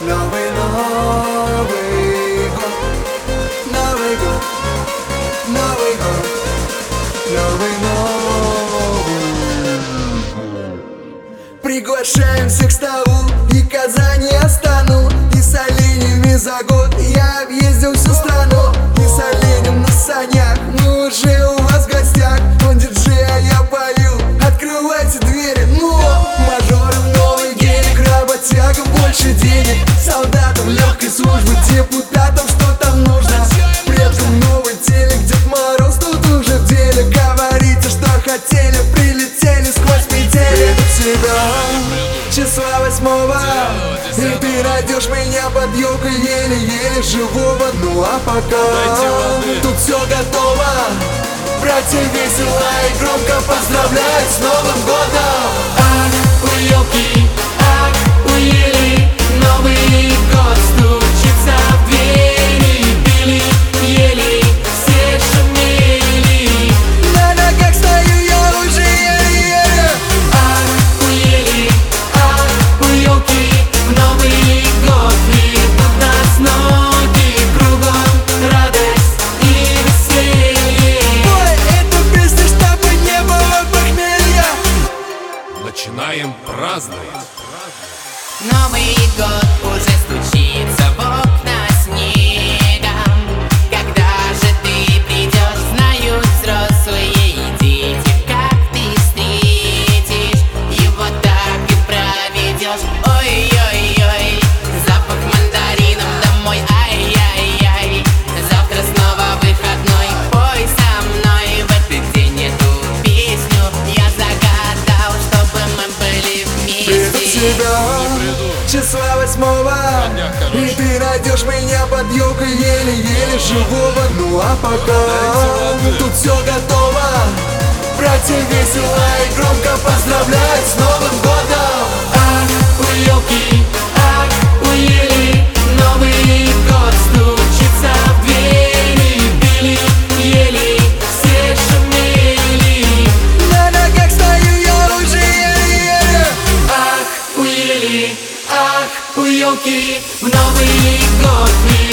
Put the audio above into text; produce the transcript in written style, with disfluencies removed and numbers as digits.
Новый год, Новый год, Новый год, Новый год. Приглашаем всех к столу, и Казань я стану, и с оленями за год я объездил всю страну. И с оленем на санях, мы уже у вас в гостях. Он диджей, а я пою, открывайте двери, ну! Мажорам новый гелик, работягам больше денег, солдатам легкой службы, депутатам что там нужно. Предкам новый телек, Дед Мороз тут уже в деле. Говорите, что хотели, прилетели сквозь метели. Приду к тебе числа 8-го, и ты найдешь меня под елкой еле-еле живого. Ну а пока тут все готово, братья весело и громко поздравляют с Новым годом. Ах, у елки, ах, у ели, Новый год стучится в двери. Пили, ели, все шумели. На ногах стою я уже еле-еле. Ах, у ели, ах, у елки, в Новый год ведут нас ноги. Кругом радость и веселье. Ой, это песня, чтобы не было похмелья. Начинаем праздновать. Новый год уже стучится в окна снегом. Когда же ты придешь, знают взрослые и дети. Как ты встретишь его, так и проведешь. Ой-ой-ой, запах мандаринов домой. Ай-яй-яй, завтра снова выходной. Пой со мной в этот день эту песню. Я загадал, чтобы мы были Приду к вместе. тебе числа 8-го, и ты найдешь меня под елкой еле-еле живого. Ну а пока тут все готово, братья весело и громко поздравляют с Новым годом. Ах, у елки, ах, у ели, Новый год стучится в двери. Пили, ели, все шумели. На ногах стою я уже еле-еле. Ах, у ели, ах, у елки, в Новый год